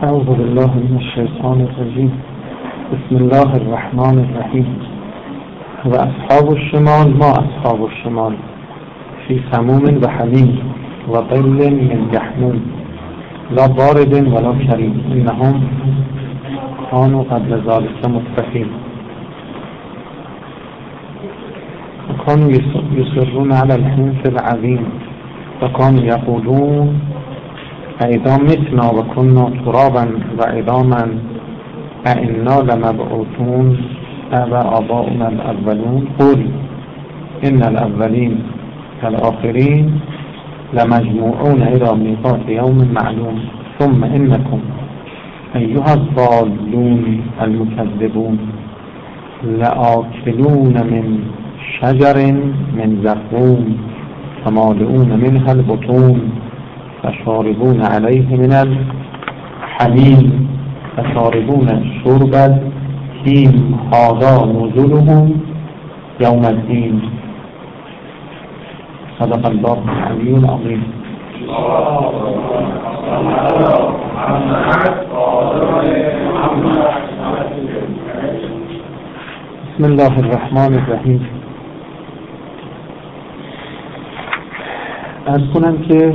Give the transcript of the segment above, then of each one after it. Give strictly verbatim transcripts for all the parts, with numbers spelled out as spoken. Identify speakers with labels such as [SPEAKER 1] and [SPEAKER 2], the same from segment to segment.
[SPEAKER 1] أعوذ بالله من الشيطان الرجيم. بسم الله الرحمن الرحيم. و اصحاب الشمال ما اصحاب الشمال في سموم و حمیم و ظل من یحموم لا بارد ولا کریم انهم كانوا قبل ذلك متقین وكانوا يصرون على الحنث العظيم وكانوا يقولون أإذا متنا وكنا ترابا وعظاما أإنا لمبعوثون أو آباؤنا الأولون قل إن الأولين كالآخرين لمجموعون إلى ميقات يوم معلوم ثم إنكم أيها الضالون المكذبون لآكلون من شجر من زقوم فمالئون منها البطون فشاربون عليه من الحميم فشاربون شرب الهيم هذا نزلهم يوم الدين. صدق الله العلي العظيم. بسم الله الرحمن الرحیم. عرض کنم که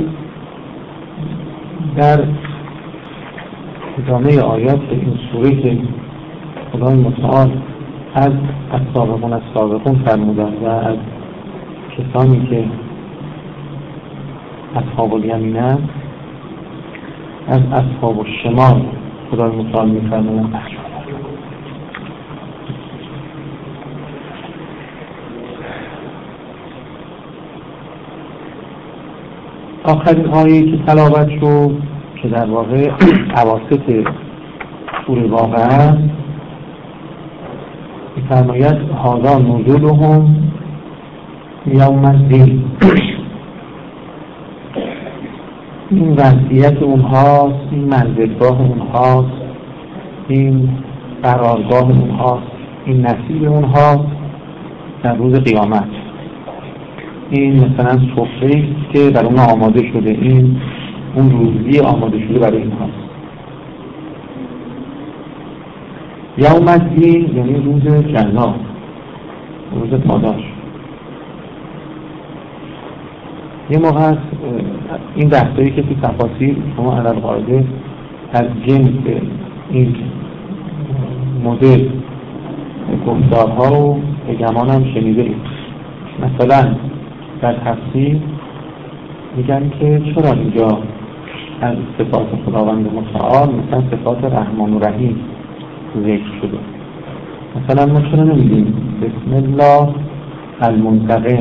[SPEAKER 1] در ادامه آیات این سوره که خدای متعال از السابقون السابقون فرمودن و از کسانی که اصحاب الیمینن از اصحاب الشمال خدای متعال میفرمودن. آخرین آیه‌ای که تلاوت شد که در واقع اواسط سوره واقعه می‌فرماید هذا نزولهم یوم الدین. این وضعیت اونهاست، این منزلگاه اونهاست، این قرارگاه اونهاست، این نصیب اونهاست در روز قیامت. این مثلا سفره‌ای که در اون آماده شده، این اون روزی آماده شده برای این هاست. یوم الدین یعنی روز جزا، روز پاداش. یه موقع هست این بحثایی که توی تفاسیر شما علی القاعده از جنس این مدل گفتارها رو به گمان هم شنیده اید. مثلا در تفسیر میگن که چرا اینجا از صفات خداوند متعال مثلا صفات رحمان و رحیم ذکر شده؟ مثلا ما چرا نمیگیم بسم الله المنتقم؟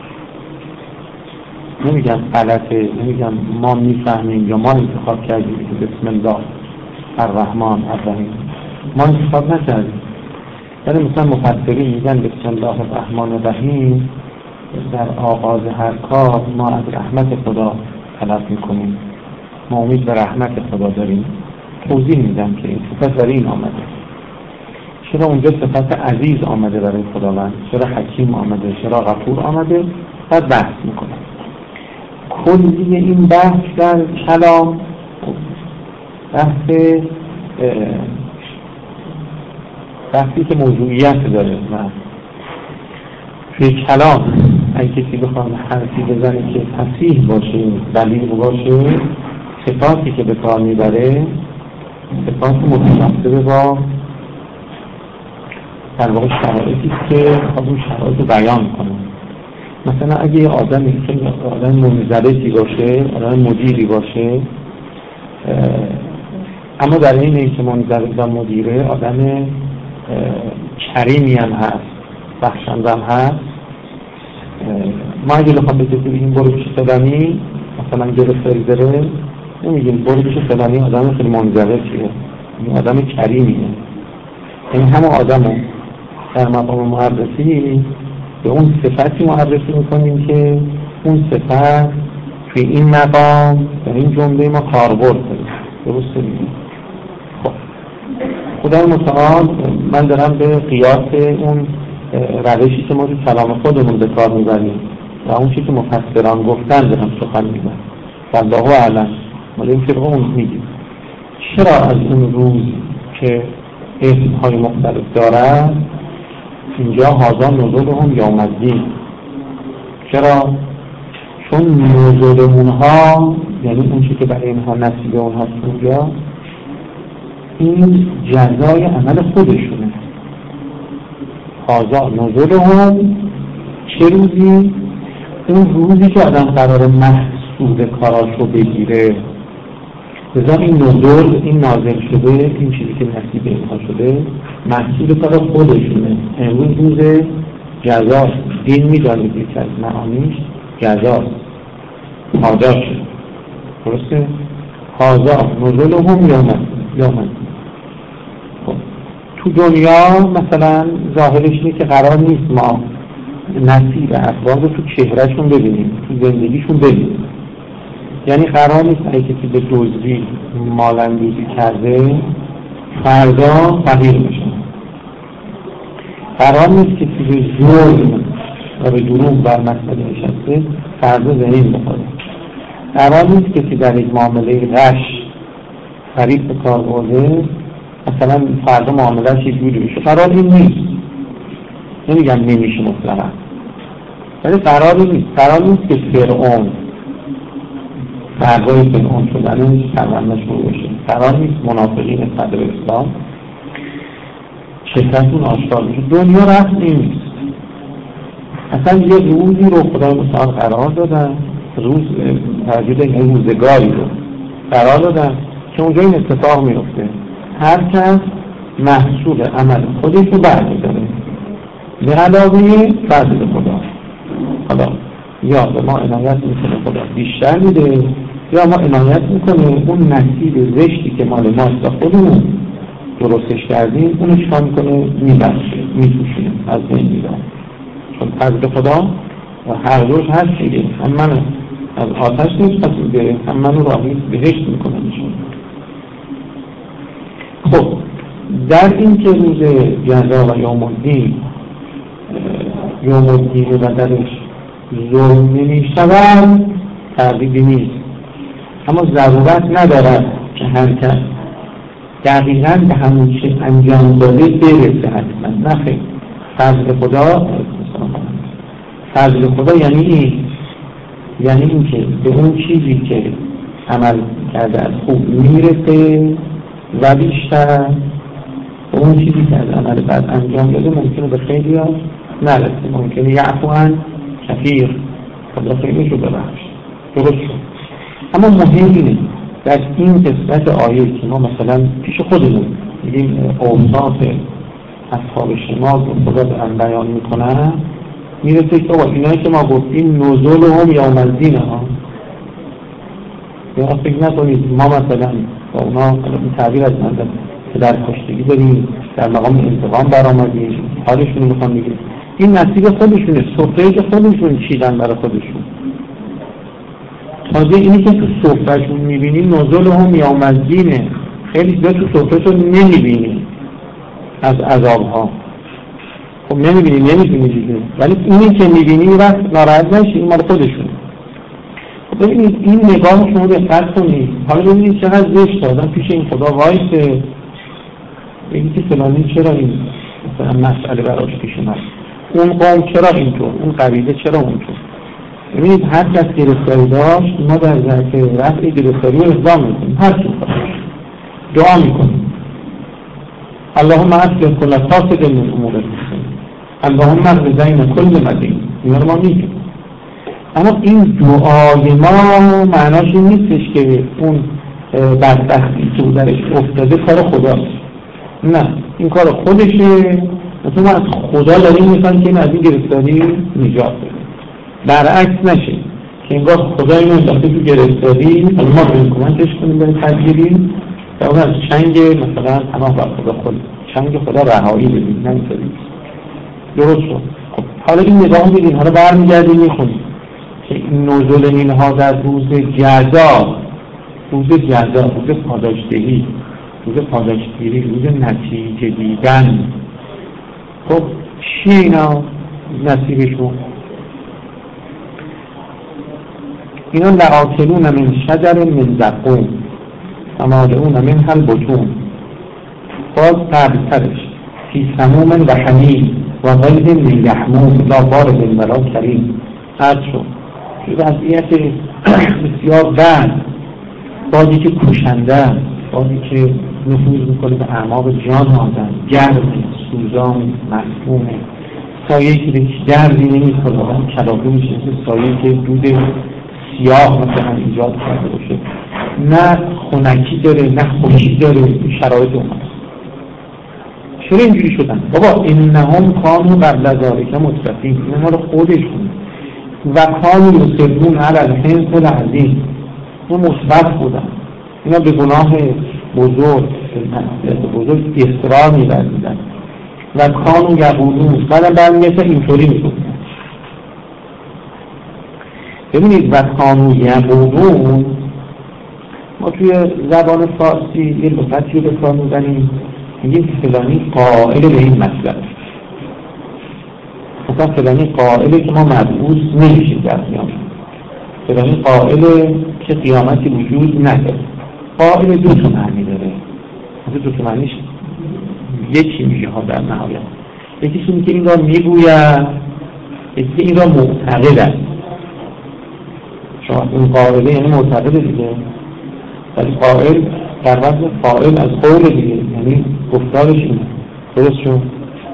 [SPEAKER 1] نمیگم غلطه، نمیگم ما میفهمیم یا ما انتخاب کردیم که بسم الله الرحمن الرحیم، ما انتخاب نکردیم. ولی مثلا مفسرین میگن بسم الله الرحمن الرحیم در آغاز هر کار ما از رحمت خدا طلب میکنیم، ما امید به رحمت خدا داریم. توضیح میدم که این صفت برای این آمده. چرا اونجا صفت عزیز آمده برای خداوند، چرا حکیم آمده، چرا غفور آمده، بعد بحث میکنم. کلی این بحث در کلام بحث بحثی که موضوعیت داره و توی کلام اگه کسی بخواد حرفی بزنه که فصیح باشه، بلیغ باشه، صفاتی که به کار میبره صفات متناسب با در واقع شرایطی که خب اون شرایط رو بیان کنه. مثلا اگه یه آدمی که آدم منضبطی باشه، آدم مدیری باشه، اما در این این که منضبط و مدیره آدم کریمی هم هست، بخشنده هم هست، ما اگه بخوام بگیم برو پیش فلانی مثلا گرفتاری داره، نمیگیم برو پیش فلانی آدم خیلی منضبطیه، این آدم کریمیه. این همه آدمو در مقام معرفی به اون صفتی معرفی میکنیم که اون صفت توی این مقام در این جمله ما کاربرد داره. درسته میگیم؟ خب خدای متعال من دارم به قیاس اون روشی که ما توی کلام خودمون به کار میبریم و اون چیزی که مفسران گفتن دارم سخن میبرم. والله اعلم. مال این فرقه اون میگیم چرا از اون روز که اسمهای مختلف دارد اینجا هذا نزولهم یوم الدین؟ چرا؟ چون نزول اونها یعنی اون چی که برای اینها نصیب اونها اونجا این جزای عمل خودشونه. هذا نزولهم چه روزی؟ اون روزی که آدم قرار محصول کاراشو بگیره. لذا این نزول، این نازل شده، این چیزی که نصیب اینها شده محصول کار خودشونه. امروز روز جزاست. دین میدانید یکی از معانیش جزاست، پاداش. درسته؟ هذا نزولهم یوم الدین. خب تو دنیا مثلا ظاهرش اینه که قرار نیست ما نصیب افراد رو تو چهرهشون ببینیم، تو زندگیشون ببینیم. یعنی قرار نیست اگه کسی به دزدی مال‌اندوزی کرده فردا فقیر بشه. قرار نیست کسی به ظلم و به دروغ بر مسئله نشسته فردا زمین بخوره. قرار نیست کسی در یک معامله غش فریب به کار برده مثلا فردا معامله‌اش یک جوری بشه. قرار این نیست. نمیگم نمیشه مطلقا، ولی قرار نیست. قرار نیست که فرعون فرقای فرعون شدنش تمامش رو بشه. قرار نیست منافقین صدر اسلام شرکتون آشکار بشه. دنیا رسم نیست. اصلا یه روزی رو خدای متعال قرار دادن، روز توجه این روزگاری رو قرار دادن که اونجا این اتفاق میفته. هر کس محصول عمل خودش رو برمی‌داره به علاوه فضل خدا. حالا یا به ما عنایت میکنه خدا بیشتر میده، یا ما عنایت میکنه اون نصیب زشتی که مال ماست و خودمون درستش کردیم اونو چکار میکنه؟ میبخشه، میپوشونه، از بین میدن. چون فضل خدا و هر روز هست دیگه. هم من از آتش نیست پس میده، هم منو راهی بهشت میکنه میشون. خب در این که روز جزا و یوم الدین یوم الدین و درش ظلم نمیشود تردیدی نیست، اما ضرورت ندارد که هر کس دقیقاً به همون چه انجام داده برسه حتما. نه خیلی. فضل خدا فضل خدا یعنی این یعنی این که به اون چیزی که عمل کرده از خوب میرسه و بیشتر به اون چیزی که از عمل بعد انجام داده ممکنه به خیلی ها نرسه. ممکنه یعفو عن کثیر، خدا خیلی شو ببخش. درست شد. اما مهم اینه در این قسمت آیه که ما مثلا پیش خودمون میگیم اوصاف اصحاب شمال رو خدا به هم بیان میکنن، میرسه که با اینایی که ما گفتیم نزولهم یوم الدین ها. یا فکر نکنید ما مثلا با اونا این تعبیر از من که در کشتگی داریم، در مقام انتقام برآمدیم، حالشون میخوام میگیم این نصیب خودشونه، سفره که خودشون چیدن برای خودشون. تازه اینی که تو سفرهشون میبینی نزولهم یوم الدینه. خیلی زیاد تو سفرهشون نمیبینی از عذابها. خب نمیبینی نمیبینی دیگه، ولی اینی که میبینی وقت ناراحت نشی، این مال خودشون. خب ببینید این نگاه شما دقت کنید. حالا ببینید چقدر زشت آدم پیش این خدا وایسه بگید که فلانی چرا این مثلا مسئله براش پیش اومد، اون قوم چرا اینطور، اون قبیله چرا اونطور. ببینید هر کس گرفتاری داشت ما در ظرف رفع گرفتاری رو اقدام میکنیم، هر چی خواهد دعا میکنیم اللهم اصلح کل فاسد من امور المسلمین، اللهم اغفر بین کل مدین. اینا رو ما میگیم. اما این دعای ما معناش این نیستش که اون بدبختی که درش افتاده کار خداست. نه، این کار خودشه. مثلا از خدا داریم میخوان که این از این گرفتاری نجات بده. برعکس نشه که انگار خدا اینو انداخته تو گرفتاری، حالا ما بریم کمکش کنیم بریم تدگیریم و اون از چنگ مثلا پناه بر خدا خود چنگ خدا رهایی بدیم. نمیتونیم. درست شد. خب حالا این نگاه میدیم، حالا برمیگردیم میخونیم که این نزول اینها در روز جزا، روز جزا، روز پاداشدهی، روز پاداشگیری، روز نتیجه دیدن. خب چی اینا نصیبشون؟ اینا لآکلون من شجر من زقوم. فمالئون منها البطون، باز قبلترش فی سموم و حمیم و غیظ من یحموم لا بارد ولا کریم. هر شد وضعیت بسیار بد، بادی که کشنده، بادی که نفوذ میکنه به اعماق جان آدم، گرم، سوزان، مسمومه، سایه‌ای که به دردی نمی‌خوره، آدم کلاغه میشه، سایه‌ای که دود سیاه مثلا ایجاد کرده باشه، نه خنکی داره نه خوشی داره. این شرایط اونهاست. چرا اینجوری شدن؟ بابا انهم کانوا قبل ذلک مترفین، اینها رو خودشون و کانوا یصرون علی الحنث العظیم، اون مثبت بودن، اینا به گناه بزرگ بزرگ اصرار می‌ورزیدن و کانوا یقولون، بعدم بعد مثل اینطوری میگفتن. ببینید و کانوا یقولون، ما توی زبان فارسی یه لغتی رو به کار می‌بریم، میگیم فلانی قائل به این مطلب، مثلا فلانی قائله که ما مبعوث نمیشیم در قیامت، فلانی قائله که قیامتی وجود نداره. قائل دو تا معنی داره، دو تا معنیش یکی میشه ها در نهایت. یکیش اینه که این را میگوید، یکی این را معتقد است. شما این قائله یعنی معتقد دیگه، ولی قائل در وزن قائل از قول دیگه، یعنی گفتارش اینه. درست شد؟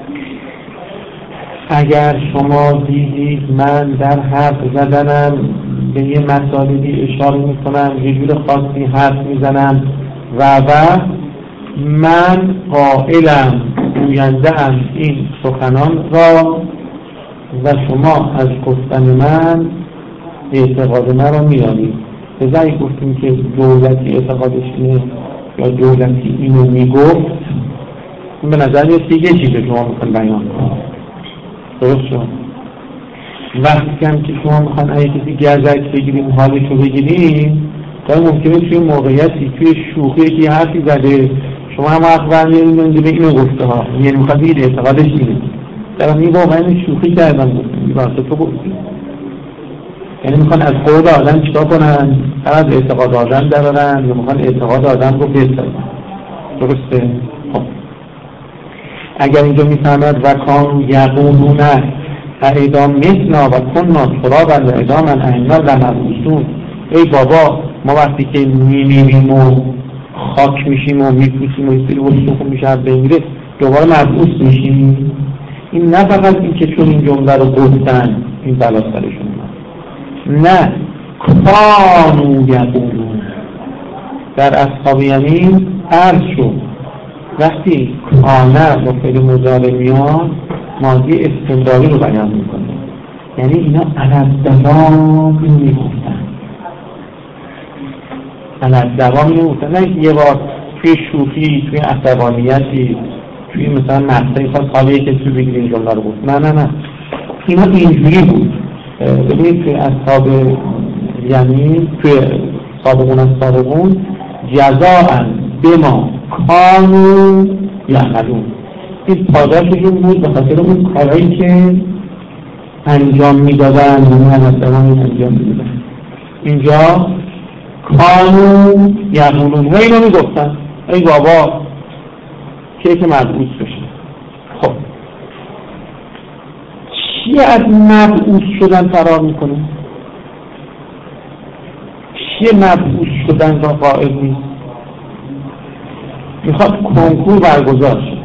[SPEAKER 1] اگر شما دیدید من در حرف زدنم به یه مسائلی اشاره میکنم، یه جور خاصی حرف میزنم و و من قائلم، گوینده‌ام این سخنان را و شما از گفتن من اعتقاد من را میارید. به جایی گفتیم که دولتی اعتقادش اینه یا دولتی اینو میگفت، این به نظر میاد که یه چیز شما میخواین بیان کنید. درست شد؟ وقتی هم که شما میخواین اگه کسی گزک بگیریم، حالشو بگیریم، تا ممکنه توی موقعیتی توی شوخی که یه حرفی زده شما هم حق برمیارید به اینو گفته ها، یعنی میخواد بگید اعتقادش اینه، در این واقعا این شوخی کردن گفتیم، این واسه تو گفتیم، یعنی میخوان از قول آدم چیکار کنن؟ هر از اعتقاد آدم درارن یا میخوان اعتقاد آدم رو بسازن. درسته؟ خب اگر اینجا میفهمد و کان یقولون اذا متنا و کنا ترابا و عظاما ائنا لمبعوثون، ای بابا ما وقتی که میمیریم و خاک میشیم و میپوسیم و استری وشتون میشه از بین میره، دوباره مبعوث میشیم. این نه فقط این که چون این جمله رو گفتن این بلا سرشون، نه کانوا یقولون. در اصحاب یمین عرض شد وقتی کانه با فعل مضارع میاد ماضی استمراری رو بیان میکنه، یعنی اینا علالدوام اینو میگفتن، علالدوام اینو میگفتن، نه یه بار توی شوخی، توی عصبانیتی، توی مثلا مقطعی خواست حالا یک کسی بگیر این جمله رو گفت، نه نه نه اینا اینجوری بود. ببینید توی اصحاب یمین، توی سابقون از سابقون جزاء بما کانوا یعملون، این پاداششون بود به خاطر اون کارهایی که انجام میدادن، یعنی همه انجام میدادن. اینجا کانوا یقولون و اینو میگفتن ای بابا که که مبعوث بشه. خب چی از مبعوث شدن فرار میکنه؟ چی مبعوث شدن را قائل نیست؟ میخواد کنکور برگزار شه.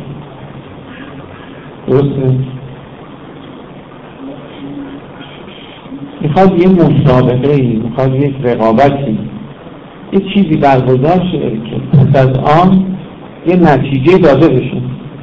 [SPEAKER 1] درسته؟ میخواد یه مسابقه ای، میخواد یک رقابتی، یه چیزی برگزار شه که پس از آن یه نتیجه داده بشه.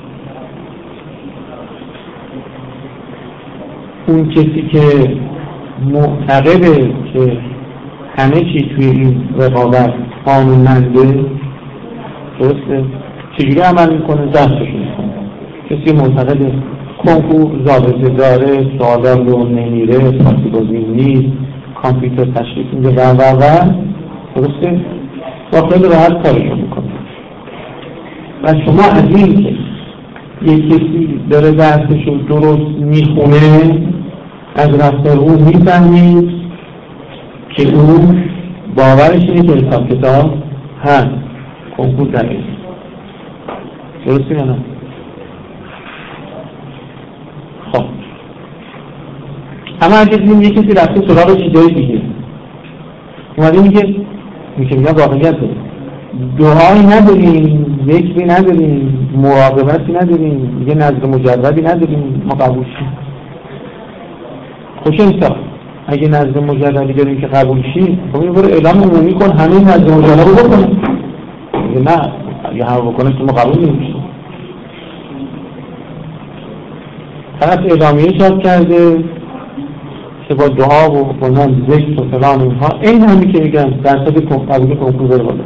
[SPEAKER 1] اون کسی که معتقده که همه چی توی این رقابت قانونمنده، درسته؟ چجوری عمل میکنه؟ دستش میکنه. کسی معتقده کنکور ضابطه داره، سوالار رو نمیره، پاسی گزین نیست، کامپیوتر تشخیص میده و و و درسته؟ با خیلی راحت کارشون میکنه. و شما از این که یک کسی داره درسش رو درست میخونه، از رفتار اون میفهمید که اون باورش اینه که حساب کتاب هست. کنکور در این درسته یا نه؟ خب اما اگه دیدیم یه کسی رفته سراغ چیزای دیگه اومده میگه میشه میگه واقعیت داره، دعایی نداریم، ذکری نداریم، مراقبتی نداریم، میگه نظر مجردی نداریم، ما قبول شیم. خوش انصاف اگه نظر مجردی داریم که قبول شیم خب اینو برو اعلام عمومی کن همه نظر مجرد رو بکنیم. میگه نه اگه همه بکنه که ما قبول نمیشیم. طرف اعلامیه چاپ کرده که با دعا و بنام ذکر و فلان اینها این همی که میگن درصد قبول کنکور بره بالا.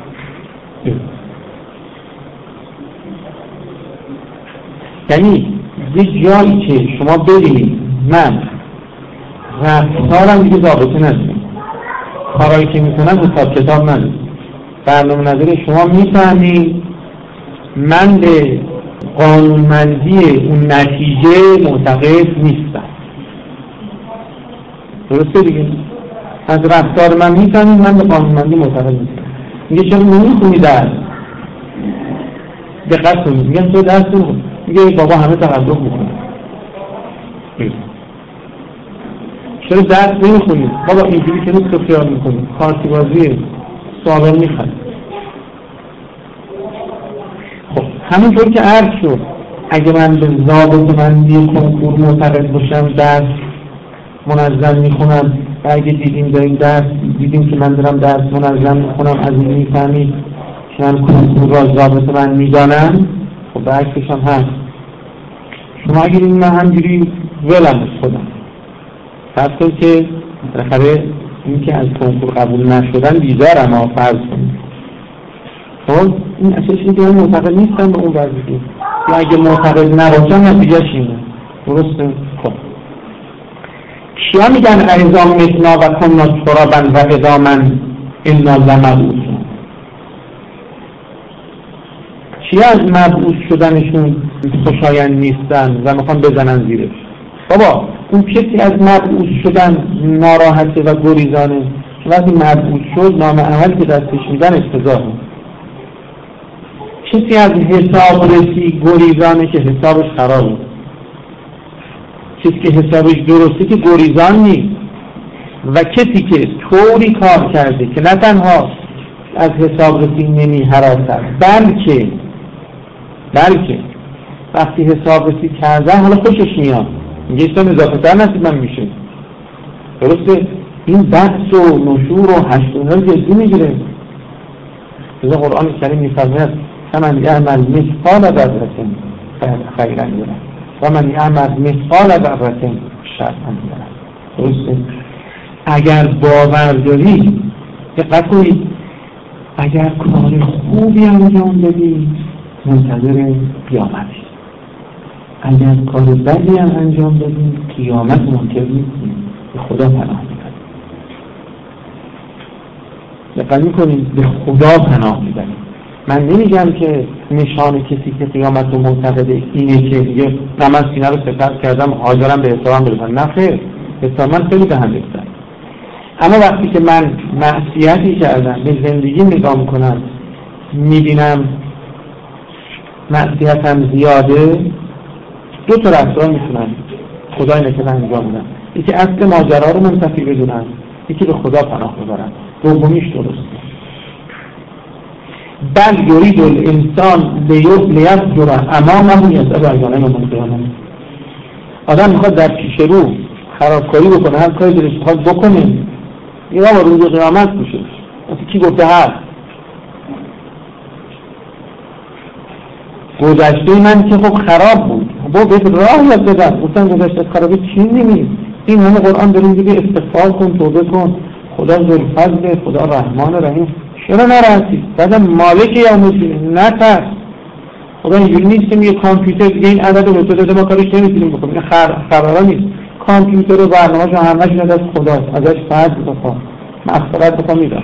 [SPEAKER 1] یعنی یه جایی که شما ببینید من رفتارم دیگه ضابطه ندارم، کارهایی که میکنم حساب کتاب ندارم، برنامه نظر شما میفهمید من به قانونمندی اون نتیجه معتقد نیستم. درسته دیگه؟ از رفتار من میفهمید من به قانونمندی معتقد نیستم. میگه چرا نمیخونی درس؟ دقت کنید میگن تو درس نمیخونی، میگه بابا همه تقدم میکنه. چرا درس نمیخونی؟ بابا اینجوری که نیست که خیال میکنی، کارتی بازیه، سوالا میخواد. خب همونطور که عرض شد اگه من به ضابطه‌بندی کنکور معتقد باشم درس منظم میخونم و اگه دیدیم داریم درس دیدیم که من دارم درس منظم میخونم از این میفهمید که من کنکور را ضابطه‌بند میدانم، خب برعکسش هم هست. شما اگه این من همجوری ولم از خودم فرض کنید که بالاخره این که از کنکور قبول نشدن بیزارم ها فرض کنید، خب این اساسی که من معتقد نیستم به اون وظیفه یا اگه معتقد نباشم نتیجه‌اش اینه. درسته؟ خب کیا میگن ایضا متنا و کنا ترابا و ادامن انا لمبعوثون؟ کیا از مبعوث شدنشون خوشایند نیستن و میخوان بزنن زیرش؟ بابا اون کسی از مبعوث شدن ناراحته و گریزانه، وقتی مبعوث شد نام عملی که دستش میدن افتضاحه. کسی از حساب رسی گریزانه که حسابش خرابه، کسی که حسابش درسته که گریزان نیست، و کسی که طوری کار کرده که نه تنها از حساب رسی نمی حراست بلکه بلکه وقتی حساب رسی کرده حالا خوشش میاد میگه ایستان اضافه تر نصیب من میشه. درسته؟ این بحث و نشور و هشتونه رو جدی میگیره. از قرآن کریم میفرماید فمن یعمل مثقال ذره خیرا یره و من یعمل مثقال ذره شرا یره. درسته؟ اگر باور داری دقت کنید، اگر کار خوبی انجام بدی منتظر قیامتی، اگر کار بدی هم انجام بدی قیامت منتظر نیستی، به خدا پناه میبرید. دقت میکنید، به خدا پناه میبرید. من نمیگم که نشان کسی که قیامت رو معتقده اینه که دیگه نه من سینه رو سپر کردم حاضرم به حسابم برسم. نه خیر، حساب من خیلی به هم ریختم. اما وقتی که من معصیتی کردم به زندگی نگاه میکنم میبینم معصیتم زیاده، دو تا رفتار میتونم خدا اینه که من انجام میدم. یکی اصل ماجرا رو منتفی بدونم، یکی به خدا پناه ببرم. دومیش درسته. بل یرید الانسان لیفجر امامه یسأل ایان یوم القیامه. آدم میخواد در پیش رو خرابکاری بکنه، هر کاری دلش میخواد بکنه، این با روز قیامت میشه. مثل کی گفته هست گذشته من که خب خراب بود، با بهت راه یاد دادم، گفتن گذشته خرابی چی نمی این همه قرآن داریم دیگه استغفار کن، توبه کن، خدا ذوالفضل، خدا رحمان رحیم. چرا ناراحتی؟ بعدم مالک یوم الدین نترس. خدا اینجوری نیست که میگه کامپیوتر دیگه این عدد رو به تو داده ما کارش نمیتونیم بکنیم. این خر خبرا نیست. کامپیوتر و برنامه‌شو همه‌ش از خداست، ازش فرض بخوام مغفرت بخوام میدم.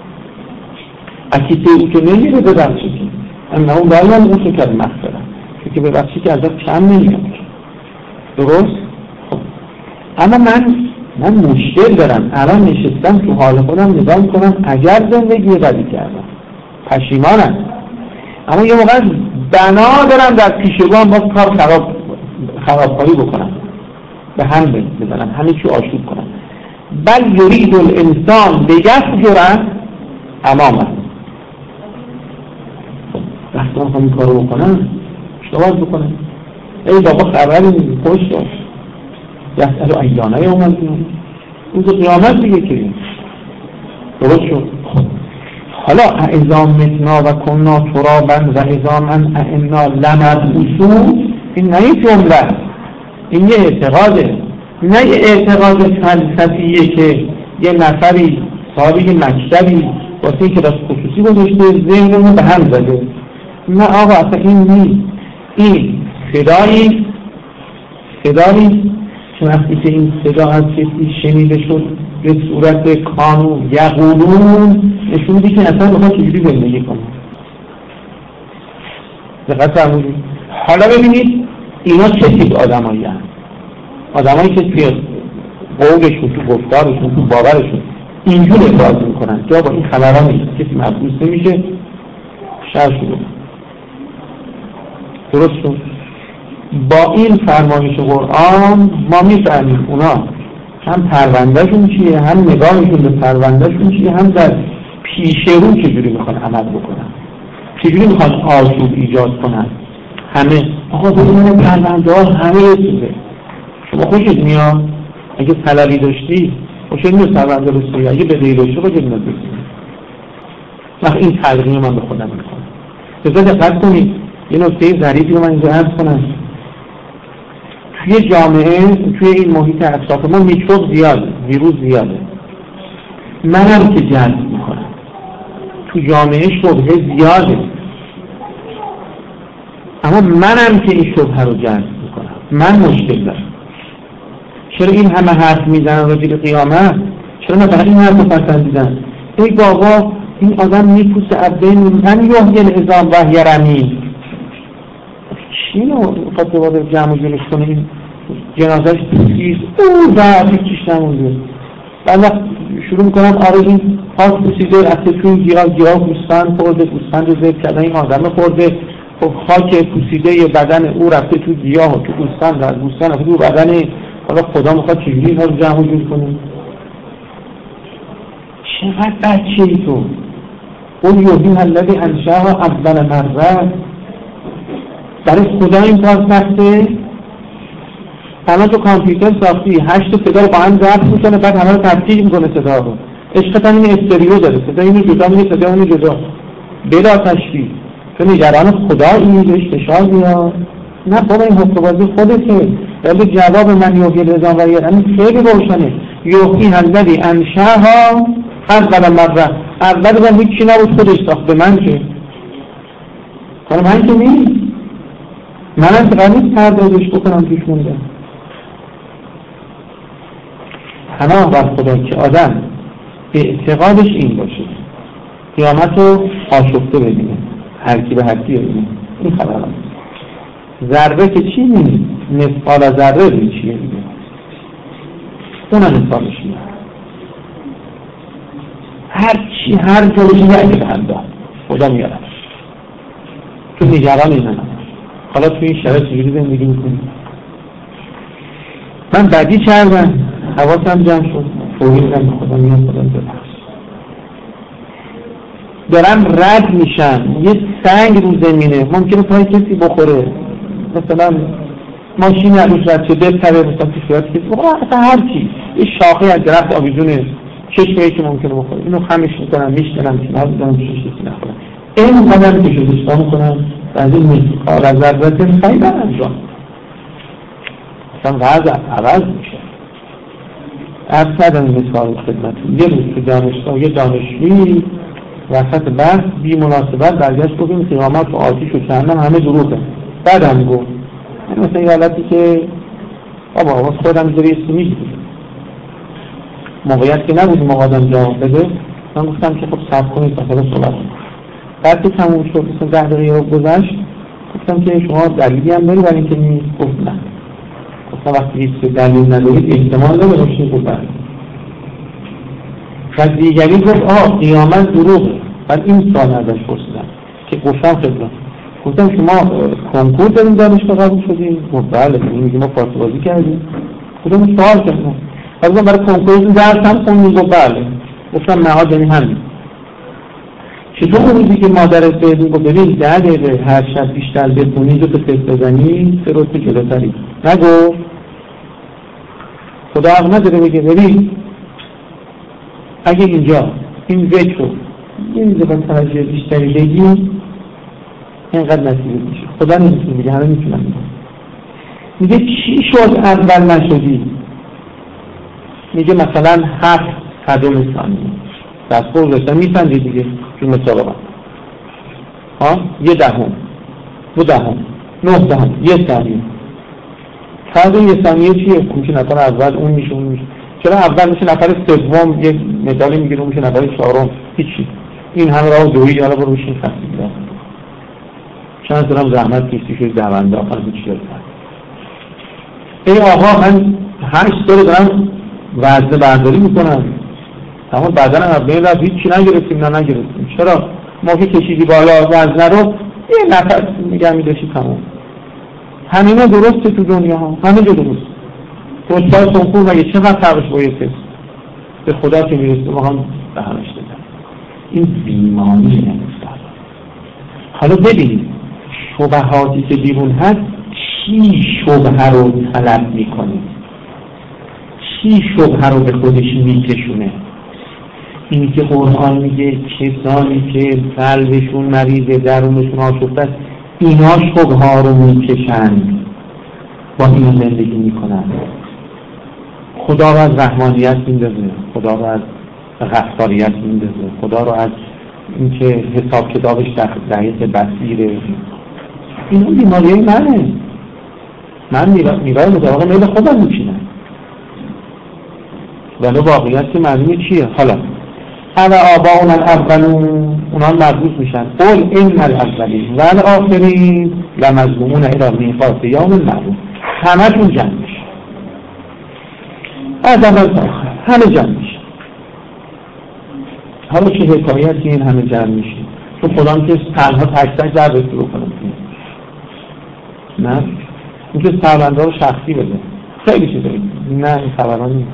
[SPEAKER 1] اکیده او که نمیره ببخشید، اما اون باید اون که کرد مغفرت که ببخشید که ازش کم نمیاد. درست؟ خب اما من من مشکل دارم، الان نشستم تو حال خودم نگاه میکنم اگر زندگی بدی کردم پشیمانن، اما یه موقع بنا دارن در پیشگان باز کار خراب خرابکاری بکنن، به هم بزنن، همه چی آشوب کنن. بل یرید الانسان لیفجر امامه. وقتی هم این کارو بکنن اشتباه بکنن، ای بابا خبری نیست، خوش باش، یسأل ایانه یوم الدین، روز قیامت دیگه که درست شد. حالا اذا متنا و کنا ترابا و اذا من انا لمبعوثون، این نه یک جمله، این یه اعتقاده، نه یه اعتقاد فلسفیه که یه نفری صاحب یه مکتبی واسه این کلاس خصوصی گذاشته ذهنمون به هم زده. نه آقا، اصلا این نیست. این صدایی صدایی که وقتی که این صدا از کسی شنیده شد به صورت کانون یقولون نشون میده که اصلا بخواد چجوری زندگی کنه. دقت فرمودید؟ حالا ببینید اینا چه تیپ آدمایی هستند؟ آدمایی که توی قولشون، تو گفتارشون، تو باورشون اینجور ابراز میکنن که با این خبرها نیست، کسی مبعوث نمیشه، شر شده. درست شد؟ با این فرمایش قرآن ما میفهمیم اونا هم پروندهشون چیه، هم نگاهشون به پروندهشون چیه، هم در پیش رو چجوری میخوان عمل بکنن، چجوری میخوان آشوب ایجاد کنن. همه آقا ببینید پرونده ها همه رسیده، شما خوشت میاد؟ اگه طلبی داشتی خوشت میاد پرونده رسیده، اگه بدهی داشتی خوشت میاد رسیده. وقت این تلقین من به خودم میکنم. بذار دقت کنید یه نکته ظریفی رو من اینجا عرض کنم. توی جامعه، توی این محیط اطراف ما میکروب زیاده، ویروس زیاده. منم که جذب میکنم، تو جامعه شبهه زیاده، اما منم که این شبهه رو جذب میکنم، من مشکل دارم. چرا این همه حرف میزنن راجع به قیامت؟ چرا مثلا این حرف رو پسندیدن؟ ای بابا این آدم میپوسه عبده من یحیی العظام و هی رمیم. چی اینو میخواد دوباره جمع و جلوش کنه؟ این جنازهش پوسیست او ضعفی چیش نمونده. بعد وقت شروع میکنم آره این خاص پوسیده رفته توی گیاه، گیاه گوسفند خورده، گوسفند رو ذبح کردن، این آدم خورده، خب خاک پوسیده بدن او رفته توی گیاه و توی گوسفند و گوسفند رفته توی بدن. حالا خدا میخواد چجوری اینا رو جمع و جور کنه؟ چقدر بچه ای تو؟ اون یوهی الذی انشأها اول مره. برای خدا این کار سخته؟ همه تو کامپیوتر ساختی، هشت صدا رو با هم ضبط میکنه، بعد همه رو تفکیک میکنه صدا رو. عشقت هم این استریو داره، صدا اینو جدا میگه، صدا اونو جدا، بلا تشبیه. تو نگران خدا این بهش فشار بیاد؟ نه بابا، این حکم‌بازی خودته. ولی جواب من یوهی العظام و هی رمیم خیلی روشنه. یوهی الذی انشأها اول مره. اول من هیچی نبود، خودش ساخت. به من که کار من که نیست، منم قرار پردازش بکنم پیش مونده. پناه بر خدا که آدم اعتقادش این باشه قیامت رو آشفته ببینه، هر کی به هر کی ببینه. این خبر هم ذره که چی نیست، مثقال ذره بین چیه دیگه، اون هم مثالش نیست. هر چی هر جایی یعنی به هم داد خدا میارم. تو نگران این هم حالا تو این شرایط چجوری زندگی میکنی؟ من بدی کردم، حواسم جمع شد، توحیدم به خدا میاد، خدا ببخش. دارم رد میشن، یه سنگ رو زمینه ممکنه پای کسی بخوره، مثلا ماشین عروس رد شده بپره، مثلا پیشویت کسی بخوره، اصلا هر چی، یه شاخه از درخت آویزونه چشمه که ممکنه بخوره، اینو خمش میکنم، میشکنم، کنار میزنم، چشمه نخورم. این قدر که شدشتا میکنم و از این مثقال ذره خیلی انجام اصلا وضع عوض میشه. عرض کردم مثال خدمتون، یه روز که دانشگاه یه دانشجویی وسط بحث بی مناسبت برگشت گفت این قیامت و آتیش و جهنم همه دروغه. بعدم گفت مثلا یه حالتی که بابا آواز خودم جوری اسمی میگید موقعیت که نبود موقع آدم جواب بده. من گفتم که خب صبر کنید تا خدا صحبت کنید. بعد که تموم شد مثلا ده دقیقه رو گذشت، گفتم که شما دلیلی هم داری برای اینکه نیست؟ گفت نه. گفتم وقتی هیچ دلیل ندارید احتمال داره باشه. گفت بله. و دیگری گفت آه قیامت دروغه. بعد این سوال ازش پرسیدم که گفتم خدمت گفتم شما کنکور داریم دانشگاه قبول شدیم؟ گفت بله. میگه ما پارت بازی کردیم. گفتم سوال کردم بعد برای کنکور درس هم خوندیم؟ گفت بله. گفتم نهاد یعنی همین. چطور روزی که مادرت بهت میگه ببین ده دقیقه هر شب بیشتر بخونی رو به تست بزنی سه رتبه جلوتری، نگو خدا حق نداره بگه ببین اگه اینجا این ذکر رو این زبان توجه بیشتری بگی اینقدر نصیبت میشه. خدا نمیتونه بگه، همه میتونن میگه. میگه چی شد اول نشدی؟ میگه مثلا هفت صدم ثانیه دست خود رسن میسنجی دیگه تو مسابقه ها یه دهم دو دهم نه دهم یه ثانیه. فرض یه ثانیه چیه؟ میشه نفر اول اون میشه اون میشه. چرا اول میشه نفر سوم یه مدالی میگیره اون میشه نفر چهارم؟ هیچی. این همه راه دویی حالا برو بشین خسته چند دارم زحمت کشتی شد دونده آخر هیچی دارم. ای آقا من هشت سال دارم وزنه برداری میکنم اما بعدن هم بین رفت هیچی نگرفتیم. نه نگرفتیم. چرا؟ ما که کشیدی بالا وزنه رو یه نفس نگه میداشی تمام. همینه درسته تو دنیا ها، همه جا درست. رتبه کنکور مگه چقدر فرقش با یه تست؟ به خدا که میرسه ما هم به همش دادن. این بیمانی نمیستر. حالا ببینید شبهاتی که بیرون هست چی شبهه رو طلب میکنه؟ چی شبهه رو به خودش میکشونه؟ اینی که قرآن میگه کسانی که قلبشون مریضه درونشون آشفته است اینا شبهه رو میکشن با این زندگی میکنن. خدا رو از رحمانیت میندازه، خدا رو از غفاریت میندازه، خدا رو از اینکه حساب کتابش دقیق بصیره. اینا بیماریای منه. من میرای مطابق میل خودم میچینم ولی واقعیت که معلومه چیه؟ حالا انا آباؤنا الاولون اونا مربوط میشن قل ان الاولین و الاخرین لمجموعون الی میقات یوم معلوم. همه تون جمع میشه از اول تا آخر همه جمع میشه. حالا چه حکایتی این همه جمع میشه؟ چون خدا که تنها تک تک در رسی بکنم نه اینکه سربنده رو شخصی بده خیلی چیز داریم. نه این خبران نیست.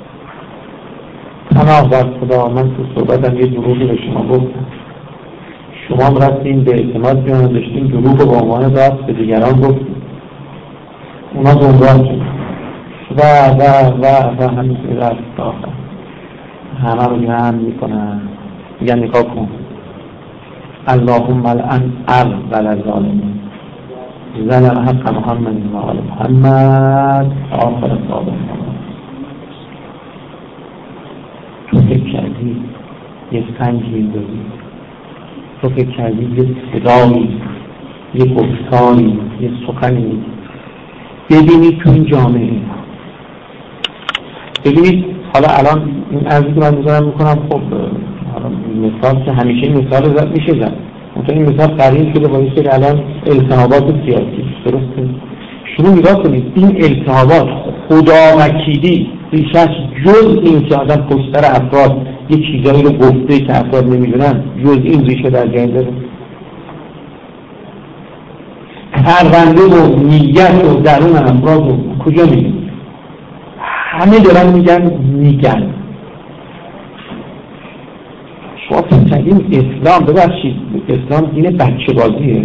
[SPEAKER 1] پناه بر خدا من تو صحبتم یه دروغی به شما گفتم، شما هم رفتیم به اعتماد بیان داشتیم دروغ با عنوان راست به دیگران گفتیم، اونا گمراه شد و و و و همین که رفت آخر همه رو جمع میکنن میگن نگاه کن اللهم الان اول ظالمین زن حق محمد و آل محمد آخر صادق. تو فکر کردی یه سنگی میندازی، تو فکر کردی یه صدایی یه گفتاری یه سخنی ببینید تو این جامعه. ببینید حالا الان این عرضی که من میذارم میکنم خب حالا مثال که همیشه مثال زد میشه زد مثلا این مثال قریب شده با این سری الان التهابات سیاسی. درسته؟ شما نگاه کنید این التهابات خدا وکیلی ریشش جز این که آدم پشتر افراد یه چیزایی رو گفته که افراد نمیدونن جز این ریشه در جای داره. پرونده و نیت و درون افراد رو کجا میگن؟ همه دارن میگن میگن شما فکر کردیم اسلام ببخشید اسلام دین بچه بازیه؟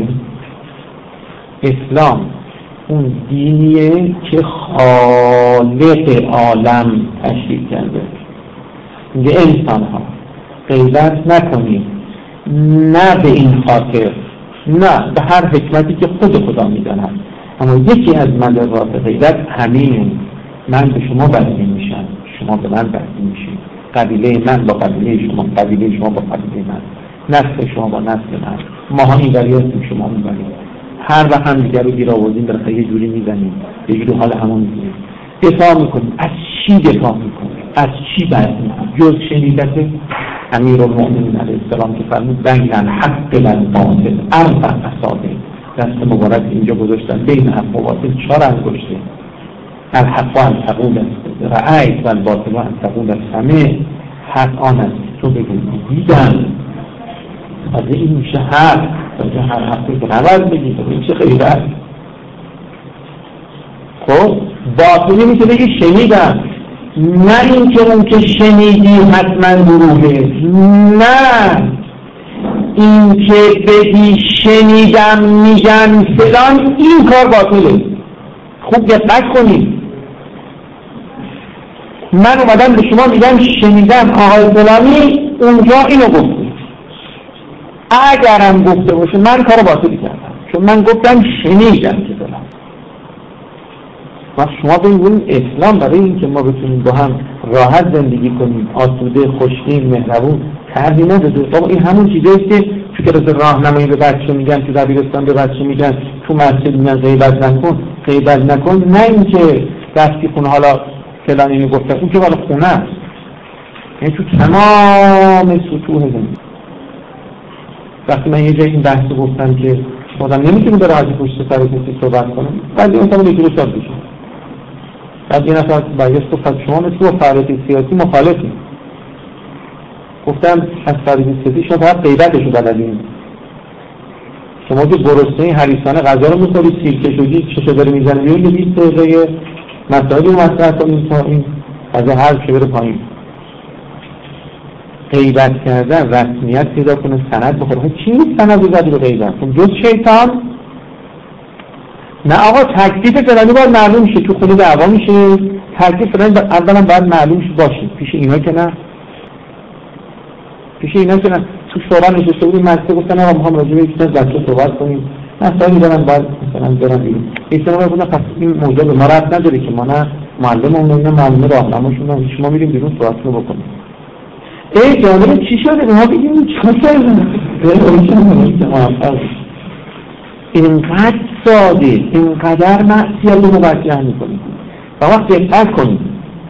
[SPEAKER 1] اسلام اون دینیه که خالق عالم تشریح کرده. میگه انسان ها غیبت نکنید، نه به این خاطر، نه به هر حکمتی که خود خدا میداند، اما یکی از مدارات غیبت همینه من به شما بدبین میشم، شما به من بدبین میشید، قبیله من با قبیله شما، قبیله شما با قبیله من، نسل شما با نسل من، ما ها این ولی هستیم شما اون ولی، هر وقت هم دیگر رو گیر آوردیم در یه جوری میزنیم یه جوری حال همون میزنیم. دفاع میکنیم از چی دفاع میکنیم؟ از چی بحث میکنیم؟ جز شنیدت امیرالمؤمنین علیه السلام که فرمود بین الحق و الباطل اربع اصابع، دست مبارک اینجا گذاشتن بین حق و باطل چهار انگشته، الحق و ان تقول رأیت و الباطل و ان تقول سمعت. حق آن است تو بگو دیدم، از این میشه هر تا هر هفته که نباید بگید این میشه غیبت. خب باطنی میشه بگی شنیدم، نه این که اون که شنیدی حتما دروغه، نه این که بگی شنیدم میگن فلان این کار باطله. خوب دقت کنید، من اومدم به شما میگم شنیدم آقای فلانی اونجا اینو گفته، اگرم گفته باشه من کارو باطلی کردم چون من گفتم شنیدم که فلان. و شما ببینید اسلام برای این که ما بتونیم با هم راحت زندگی کنیم، آسوده، خوشبین، مهربون، تردی نداده. بابا این همون چیزایی که تو کلاس راهنمایی به بچه میگن، تو دبیرستان به بچه میگن، تو مسجد میگن غیبت نکن، غیبت نکن، نه اینکه رفتی خونه حالا فلان اینو گفته، اون که بالا خونه است. یعنی تو تمام سطوح زندگی. وقتی من یه جایی این بحث گفتم که خودم نمیتونم به راحتی پشت سر کسی صحبت کنم، بعد اون طرف یکی رو شاد بشم. بعد یه نفر بایست گفت شما مثل با فرهیخته سیاسی مخالفی. گفتم از فرهیخته سیاسی شما باید غیبتش رو بلدین. شما که گرسنه حریصانه غذا رو میخورید، سیرکش و گیج چشو داره میزنه بیرون یه بیست دقیقه مسائلی رو مطرح کنید تا این غذا حرف شه بره پایین. غیبت کردن رسمیت پیدا کنه، سند بخوره. چی نیست سند رو زدی به غیبت؟ جز شیطان؟ نه آقا تکلیف فلانی باید معلوم شه، تو خونه دعوا میشه، تکلیف فلانی اولا باید معلوم شه باشه، پیش اینا که نه، پیش اینا که نه. تو شورا نشسته بودیم مسئله گفتن آقا میخوام راجع به یک بچه صحبت کنیم، مسائلی دارن باید مثلا برن بیرون. ایشون میگن پس این موضوع به ما ربط نداره که ما نه معلم اون نه معلم راهنماشون، شما میریم بیرون صحبتتون بکنیم. ای جالب چی شده؟ ما بگیم چه کردن؟ اینقدر ساده، اینقدر معصیت رو موجه میکنیم. و وقت دقت کنیم،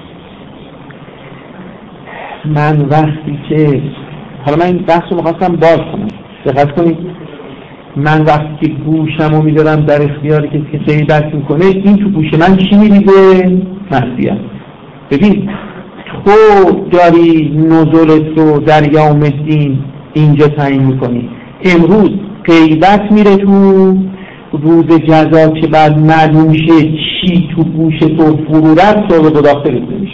[SPEAKER 1] من وقتی که حالا من این بحث رو میخواستم باز کنم، دقت کنید، من وقتی که گوشم رو میدارم در اختیار کسی که غیبت میکنه، این تو گوش من چی میریزه؟ معصیت. ببین تو داری نزولت رو در یوم الدین اینجا تعیین میکنی، امروز غیبت میره تو، روز جزا که بعد معلوم میشه چی تو گوش تو فرو رفت تو به داخل میشه.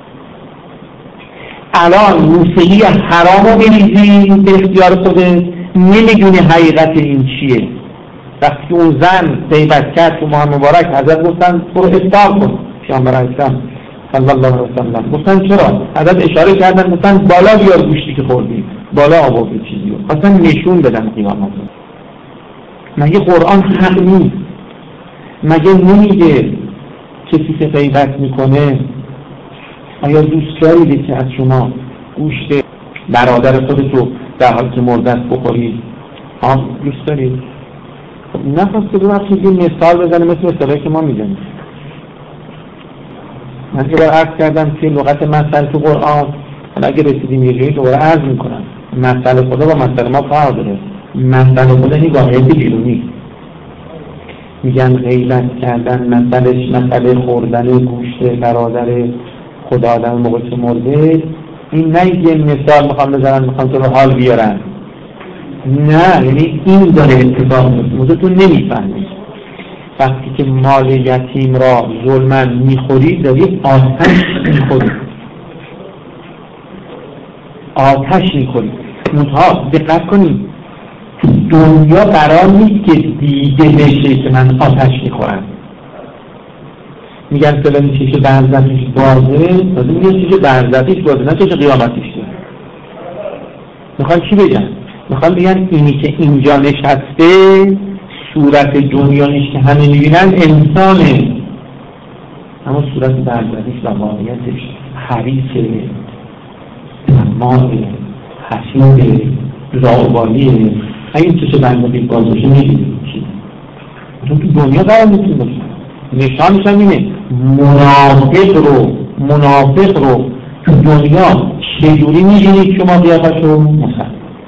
[SPEAKER 1] الان موسیقی حرام رو میریزی به اختیار خودت، نمیدونی حقیقت این چیه. وقتی اون زن غیبت کرد تو ماه مبارک حضرت گفتن برو افطار کن، پیامبر اسلام صلی الله علیه و سلم گفتن چرا؟ حضرت اشاره کردن گفتن بالا بیار گوشتی که خوردی، بالا آورد چیزی رو، خواستن نشون بدن قیامت. مگه قرآن حق نیست؟ مگه نمیگه کسی که غیبت میکنه آیا دوست دارید که از شما گوشت برادر خودتو در حالی که مرده است بخورید؟ ها دوست دارید؟ خب نخواسته دو وقتی یه مثال بزنه مثل مثالی که ما میزنیم. من یه بار عرض کردم که لغت مثل تو قرآن، اگه رسیدیم یه جایی دوباره عرض میکنم، مثل خدا با مثل ما فرق داره. مثل خدا این واقعیت بیرونی، میگن غیبت کردن مثلش مثل خوردن گوشت برادر خدا آدم موقع که مرده، این نه یه مثال میخوام بزنن میخوام تو رو حال بیارن، نه، یعنی این داره اتفاق میفته. تو نمیفهمی وقتی که مال یتیم را ظلمن میخوری داری آتش میخوری، آتش میخوری. منتها دقت کنید، دنیا قرار نیست که دیده بشه که من آتش میخورم. میگن فلانی چیشه برزتیش بازه، تازه میگن چیشه برزتیش بازه، نه چیشه قیامتیش ده. میخوان چی بگن؟ میخوان بگن اینی که اینجا نشسته صورت دنیایش که همه میبینن انسانه، اما صورت برزتیش و واقعیتش حریصه، تمامه، حسیده، زاوبالیه. اگه چیشه برزتیش بازوشه میبینید چی؟ تو دنیا قرار نیستیم باشه. نشانش هم اینه، منافق رو منافق رو تو دنیا چجوری می‌بینید شما قیافش رو؟ مثلا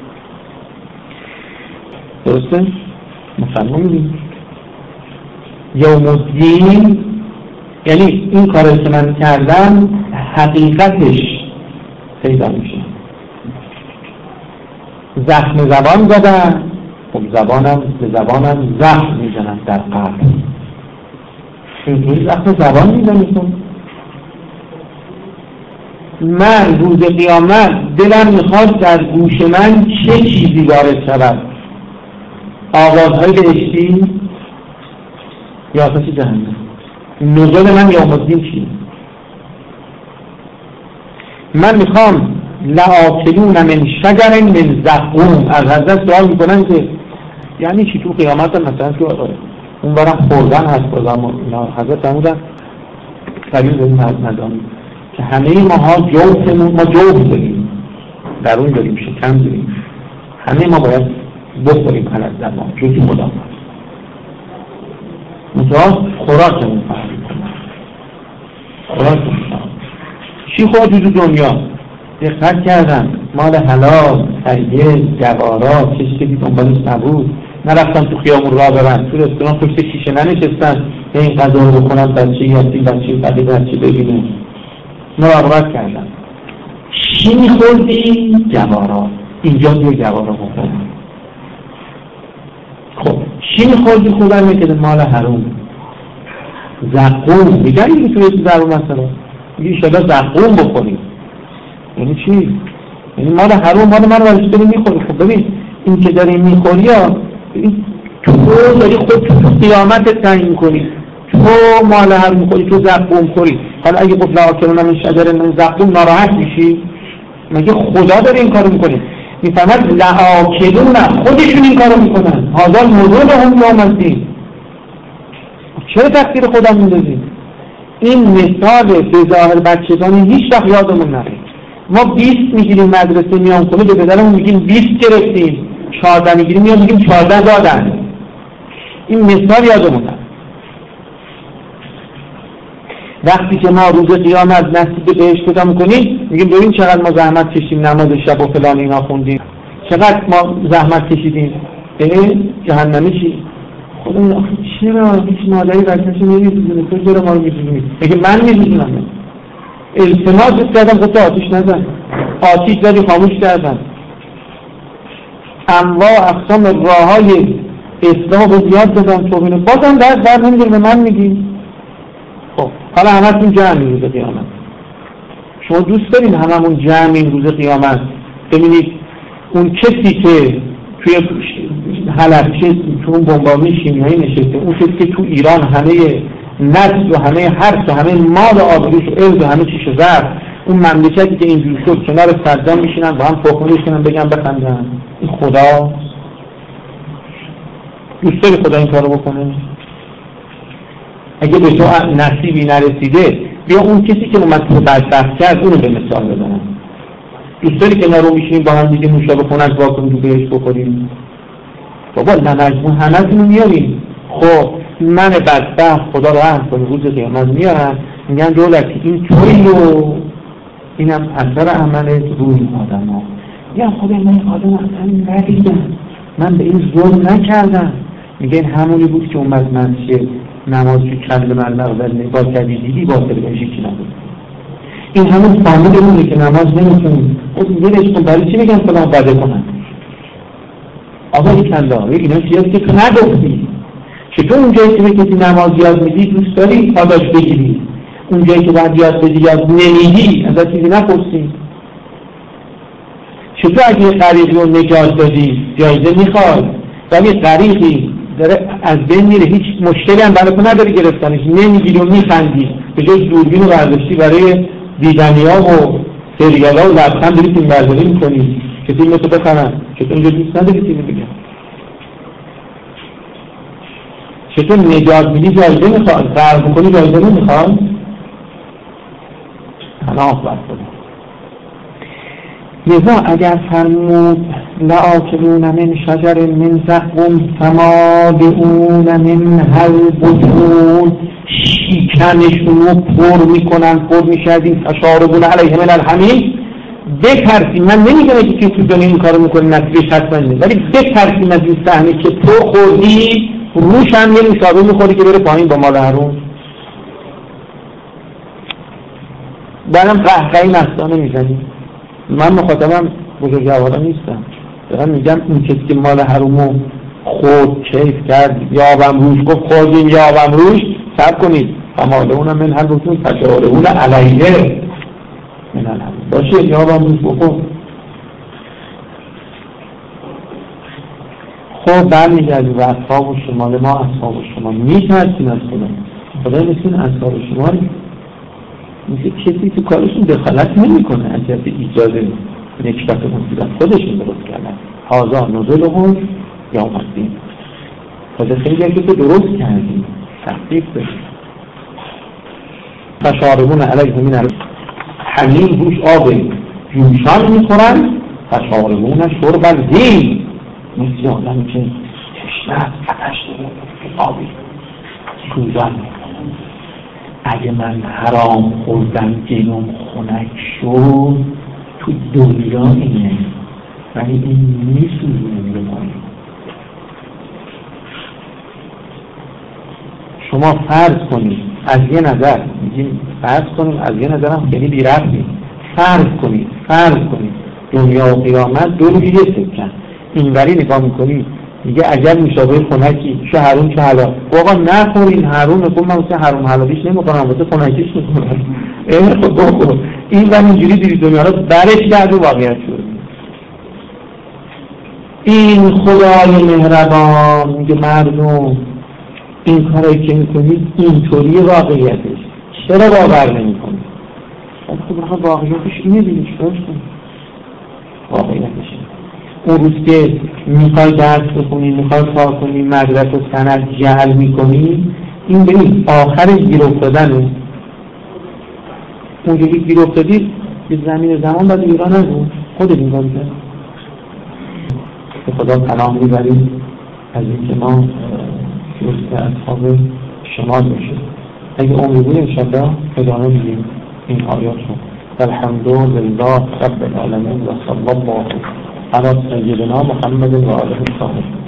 [SPEAKER 1] درسته؟ مثلا می‌بینید یوم الدین، یعنی این کاری که من کردم حقیقتش پیدا میشه. زخم زبان زدن، خب زبانم به زبانم زخم میزنن در قلب. اینطوری زخم زبان میزنیتون. من روز قیامت دلم میخواد در گوش من چه چیزی وارد شود؟ آوازهای بهشتی یا آتش جهنم؟ نزول من یوم الدین چی؟ من میخوام لآکلون من شجر من زقوم. از حضرت سوال میکنن که یعنی چی تو قیامت مثلا که اون برم خوردن هست بازم حضرت فرمودن قلیل داریم ندانیم که همه ماها جوفمون، ما جوف داریم، درون داریم، شکم داریم، همه ما باید بخوریم علت زمان جوفی مدام مثلا خوراکمون فرق میکنه. خوراکمون چی خورد تو دنیا؟ دقت کردم مال حلال، خریه، جوارا، چیزی که دنبالش نبود. نرفتن تو خیابون راه برن، تو رستوران پشت شیشه ننشستن این غذا رو بخونن بچه یادی بچه بچه بچه ببینه. مراقبت کردن. چی میخوردی؟ جوارا. اینجا دیگه جوارا بخورن. خب چی میخوردی؟ خودم میکرد مال حروم. زقوم میگن دیگه توی زبون مثلا میگه شده زقوم بخوریم. یعنی چی؟ یعنی مال حروم مال من ورش داری میخوری. خب ببین این که داری میخوری ها تو داری خود تو قیامت تعیین کنی. تو مال حروم میخوری، تو زقوم خوری. حالا اگه گفت لآکلون من شجر من زقوم ناراحت میشی؟ مگه خدا داره این کارو میکنه؟ میفهمد لآکلون خودشون این کارو میکنن. حاضر موضوع هم یوم الدین. چرا تقصیر خدا میندازی؟ این مثال به ظاهر بچگانی هیچ وقت یادمون نره. ما بیست میگیریم مدرسه میام خونه به پدرمون میگیم بیست گرفتیم، چهارده میگیریم میام میگیم چهارده دادن. این مثال یادمون نره. وقتی که ما روز قیامت نصیب بهشت پیدا میکنیم میگیم ببین چقدر ما زحمت کشیدیم، نماز شب و فلان اینا خوندیم، چقدر ما زحمت کشیدیم. اه جهنمی چی؟ خدا چرا هیچ مادری بچه‌شو نمی‌دونه؟ تو چرا ما رو می‌دونی؟ میگه من می‌دونم. التماس کردم خودت آتیش نزن. آتیش زدی خاموش کردن. انواع اقسام راه‌های اسلام رو زیاد دادن تو ببینه. بازم درس بر نمی‌داری به من میگی؟ خب حالا همتون جمعی روز قیامت. شما دوست دارین هممون جمعی روز قیامت ببینید اون کسی که توی حلقه تو اون بمبارانی شیمیایی نشسته، اون کسی که تو ایران همه نسل و همه حرس و همه مال و آبروش و عرض و همه چیشو زد، اون مملکتی که اینجور شد کنار صدام میشینن با هم تخمه بشکنن بگن بخندن. این خدا دوست داری خدا این کارو بکنه؟ اگه به تو نصیبی نرسیده بیا اون کسی که اومد تو بدبخت کرد اونو به مثال بزنن. دوست داری که نرو میشینیم با هم دیگه نوشابه خونک واکنیم تو بهش بخوریم؟ بابا نمجمون همتونو میاریم. خب من بدبخت خدا رحم کنه روز قیامت میارن میگن دولتی این توی و اینم اثر عملت روی این آدم ها. میگن خدا من این آدم اصلا ندیدم، من به این ظلم نکردم. میگن همونی بود که اومد مسجد نماز که کل ملق زد نگاه کردی دیدی باطل بهش چی نبود. این همون فامیلمونه که نماز نمیتونیم. خب یه کن برای چی میگن فلان بده کنن؟ آقا یک کلا اینا چیزی که تو نگفتی. چطور اونجایی که به کسی نماز یاد میدی دوست داری پاداش بگیری، اونجایی که باید یاد بدی یاد نمیدی ازت چیزی نپرسی؟ چطور اگه یه غریقی رو نجات دادی جایزه میخواد ولی غریقی داره از بین میره هیچ مشکلی هم برای تو نداری گرفتنش، نمیگیری و میخندی، به جای دوربین و برداشتی برای دیدنی ها و سریال ها و لبخند داری تیم برداری میکنی که تیم تو بخرن. چطور اینجا دوست نداری تیمی بگم؟ چطور نجات میدی جایزه میخواد، فرق میکنی جایزه نمیخواد؟ پناه بر خدا. لذا اگر فرمود لآکلون من شجر من زقوم فمالئون منها البطون، شکمشون رو پر میکنن، پر میشدین فشاربون علیه من الحمیم. بترسیم، من نمیگم که تو دنیا این کارو میکنی نتیجهش حتما، ولی بترسیم از این صحنه که تو خوردی روش هم یه نوشابه میخوری که بره پایین با مال حروم. برم قهقهی مستانه میزنی. من مخاطبم بزرگوارا نیستم، دارم میگم این کسی که مال حرومو خود کیف کرد یابم روش گفت خوردیم یابم روش صبر کنید فماله اونم من هر بکنید فشاره اون علیه من هر باشه یابم روش بکن. خب برمیگردیم و اصحاب و شمال ما اصحاب و شما میترسیم از خدا. خدا مثل اصحاب شما مثل کسی تو کارشون دخالت نمی کنه از جهت ایجاد نکبت مصیبت خودشون درست کردن. هازا نزلهم یوم الدین. خدا خیلی اگه تو درست کردی تحقیق بشید. فشاربون علیه من حمیم روش آب جوشان میخورن فشاربون شرب الهیم. مثل آدم که تشنه از فتش داره آبی سوزن میکنن. اگه من حرام خوردم گلوم خنک شد تو دنیا اینه ولی این میسوزن به مایی. شما فرض کنید از یه نظر میگیم فرض کنید از یه نظر هم خیلی بی‌ربطه فرض کنید فرض کنید دنیا و قیامت دو رو یه سکن اینوری نگاه میکنید میگه اگر مشابه خنکی چه حروم چه حلال بابا نخورین حروم نکن من مثل حروم حلالیش نمیکنم واسه خنکیش میکنم این خب بخور این و اینجوری دیری دنیا رو برش کرد و واقعیت شد. این خدای مهربان میگه مردم این کارایی که میکنید اینطوری واقعیتش چرا باور نمیکنید؟ خب واقعیتش اینه دیگه چیکار کنید؟ واقعیتش اون روز که میخوای درس بخونی میخوای کار کنی مدرک و سند جعل میکنی این ببین آخر گیر افتادنه. اونجوری گیر افتادی به زمین زمان باید ایران نگو خودت نگاه میکنی. به خدا پناه میبریم از اینکه ما جزء اصحاب شمال باشیم. اگه عمری بود انشاءالله ادامه میدیم این آیات رو. الحمدلله رب العالمین و صلی الله علی سیدنا محمد و آله الطاهرین.